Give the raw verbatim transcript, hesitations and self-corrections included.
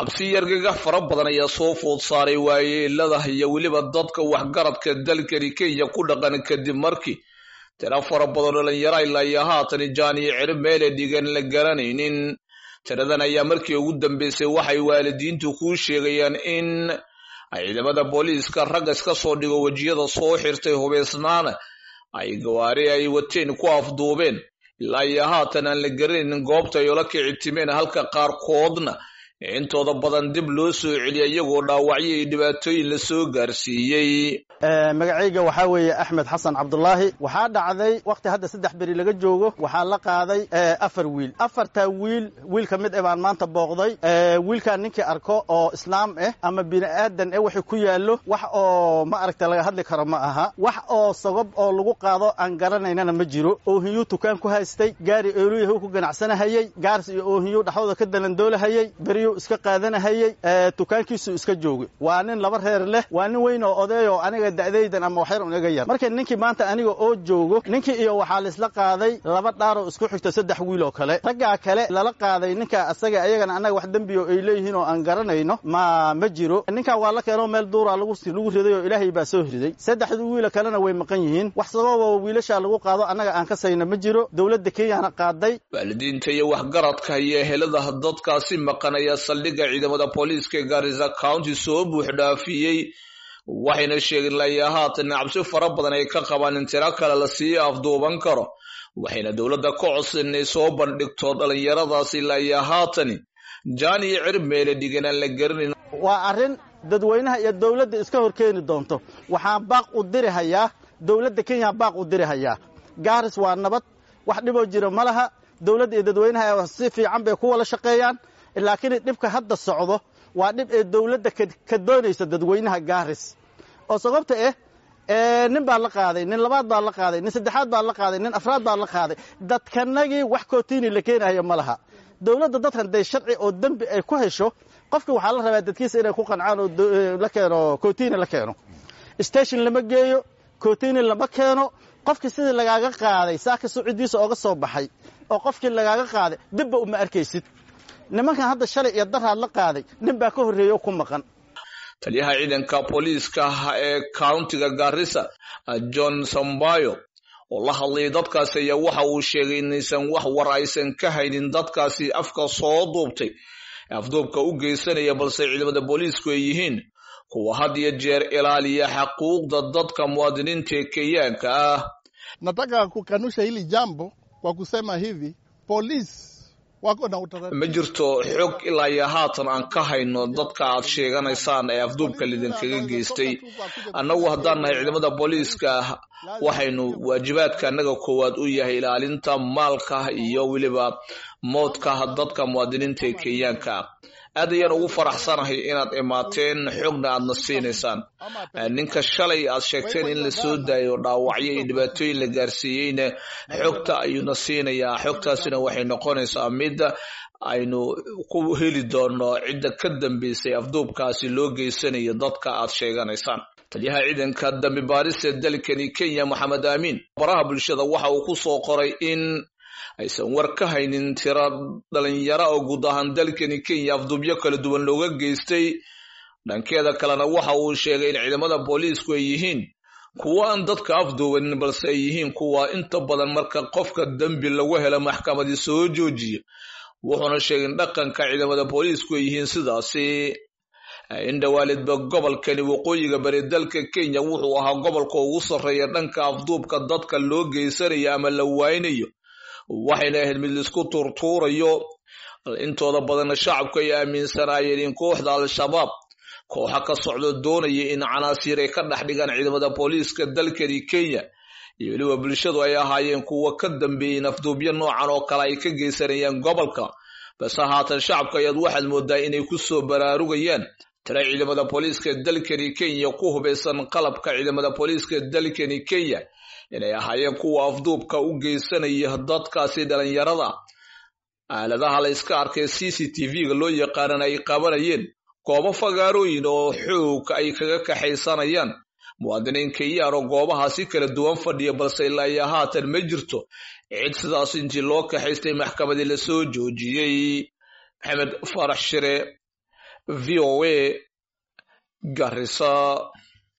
cabsi yargaga fara badan ayaa soo food saaray waayeelada iyo weliba dadka waxgaradka dalkani Kenya ku dhaqan kadib markii tira fara badan dhalinyaro ilaa iyo haatan jaaniye cirib meel dhigan la garanaynin. tiradan ayaa markii ugu dambeysay waxay waalidiintu ku sheegayaan in ciidamada booliiska ragga iska soo dhigo wajiyada soo xirtay hubeysnaana ay gawaari ay wateen ku afduubeen ilaa iyo haatan aan la garanaynin goobta ay la kicitimeen halka qaarkoodna intooda badan dib loo soo celiyay iyagoo dhaawacyo iyo dhibaatooyin la soo gaarsiiyay. magacayga waxa weeye Axmed Xasan Cabdullaahi. waxaa dhacday waqti hadda saddex bari laga joogo waxaa la qaaday afar wiil afarta wiil wiil ka mid ah baan maanta booqday. wiilka ninkii arko oo islaam ah ama bini aadan ah wixii ku yaalo wax oo ma aragta laga hadli karo ma aha. wax oo sabab oo lagu qaado aan garanaynana ma jiro. oo hiyo tukaan ku haystay gaari eoluhu ku ganacsanahayay gaars iyo oo hiyo dhaxooda ka dalandoolahayay bariyo iska qaadanahayay tukaankiisu iska joogay. waa nin laba reer leh waa nin weyn oo oday oo aniga da'daydan ama waxyar unaga yar. marka ninkii maanta aniga oo joogo ninkii iyo waxaa la isla qaaday laba dhaar oo isku xigta saddex wiil oo kale. ragga kale lala qaaday ninka asaga ayagana anaga wax dambiyo ay leeyihiin oo aan garanayno ma ma jiro. ninka waa la keeno meel duura lagu lagu riday oo Ilaahay baa soo riday. saddexdu wiil kalena way maqan yihiin. wax sabab oo wiilasha lagu qaado anaga aan ka sayna ma jiro. dawladda Kenya qaaday. waalidiinta iyo waxgaradka iyo helada dadkaasi maqanaya saldhigga ciidamada booliiska Garissa County soo buux dhaafiyay waxayna sheegeen la haatan cabsi fara badan ay ka qabaan in tira kale la sii afduuban karo. waxayna dawladda ku codsanay soo bandhigto dhalinyaradaasi la haatan jaaniye cirib meel dhigan la garanin. waa arrin dadweynaha iyo dawladda iska horkeeni doonto. waxaan baaq u dirahayaa dawladda Kenya baaq u dirahayaa. Garissa waa nabad wax dhibo jiro malaha. dawladda iyo dadweynaha si fiican bay ku wada shaqeeyaan. laakiin dhibka hadda socdo waa dhib ee dawladda ka doonaysa dadweynaha Garissa. oo sababta ah ee nin baa la qaaday nin labaad baa la qaaday nin saddexaad baa la qaaday nin afraad baa la qaaday. dadkanagii wax kootiini la keenayo malaha. dawladda dadkan day sharci oo dambi ay ku hesho qofka waxaa la rabaa dadkiisa inay ku qancaan oo la keeno kootiini la keeno. station lama geeyo kootiini lama keeno. qofkii sidii lagaaga qaaday saaka suudiisa ooga soo baxay oo qofkii lagaaga qaaday dibba uma arkaysid. nimankan hadda shalay iyo daraad la qaaday nin baa ka horeeyo ku maqan. taliyaha ciidanka booliiska ee countiga Garissa John Sambayo oo la hadlay dadkaasi ayaa waxa uu sheegay inaysan wax war aysan ka haynin dadkaasi afka soo duubtay afduubka u geysanaya balse ciidamada booliisku ay yihiin kuwa had iyo jeer ilaaliya xuquuqda dadka muwaadiniinta Kenyaanka ah. nataka kukanusha hili jambo kwa kusema hivi police ma jirto xog ilaa iyo haatan aan ka hayno dadka aad sheeganaysaan ee afduubka lidinkaga geystay. annagu haddaan nahay ciidamada booliiska waxaynu waajibaadka annaga koowaad u yahay ilaalinta maalka iyo weliba moodka dadka muwaadiniinta ee Kenyaanka. aad ayaan ugu faraxsanahay inaad imaateen xogna aadna siinaysaan. ninka shalay aad sheegteen in la soo daayo dhaawacyo iyo dhibaatooyin la gaarsiiyeyna xogta ayuuna siinayaa. xogtaasina waxay noqonaysaa mid aynu ku heli doono cidda ka dambeysay afduubkaasi loo geysanayo dadka aad sheeganaysaan. taliyaha ciidanka dambi baarista dalkani Kenya Maxamed Amiin baraha bulshada waxa uu ku soo qoray in aysan war ka haynin tira dhalinyaro oo guud ahaan dalkani Kenya afduubyo kala duwan looga geystay. dhankeeda kalena waxa uu sheegay in ciidamada booliisku ay yihiin kuwa aan dadka afduubanin balse ay yihiin kuwa inta badan marka qofka dambi lagu helo maxkamadii soo joojiya. wuxuuna sheegay in dhaqanka ciidamada booliisku ay yihiin sidaasi. indhawaalidba gobolkani waqooyiga bari dalka Kenya wuxuu ahaa gobolka ugu sarreeya dhanka afduubka dadka loo geysanayo ama la waaynayo. waxayna ahayd mid isku turtuurayo. intooda badan shacabku ay aaminsanaayeen in kooxda al-shabaab kooxa ka socdo doonaya in canaasiir ay ka dhex dhigaan ciidamada booliiska dalkani Kenya iyo weliba bulshadu ay ahaayeen kuwa ka dambeeyay afduubyo noocan oo kale ay ka geysanayaan gobolka. bas haatan shacabka ayaad waxaad moodaa inay ku soo baraarugayaan tira ciidamada booliiska dalkani Kenya ku hubeysan qalabka ciidamada booliiska dalkani Kenya inay ahaayeen kuwa afduubka u geysanaya dadkaasi dhalinyarada. aaladaha la iska arkay C C T V-ga loo yaqaan ay qabanayeen goobo fagaarooyin oo xoog ay kaga kaxaysanayaan muwaadiniin Kenyan oo goobahaasi kala duwan fadhiya balse ilaa iyo haatan ma jirto cid sidaas intii loo kaxaystay maxkamadii la soo joojiyay. Maxamed Farax Shire v o a Garissa.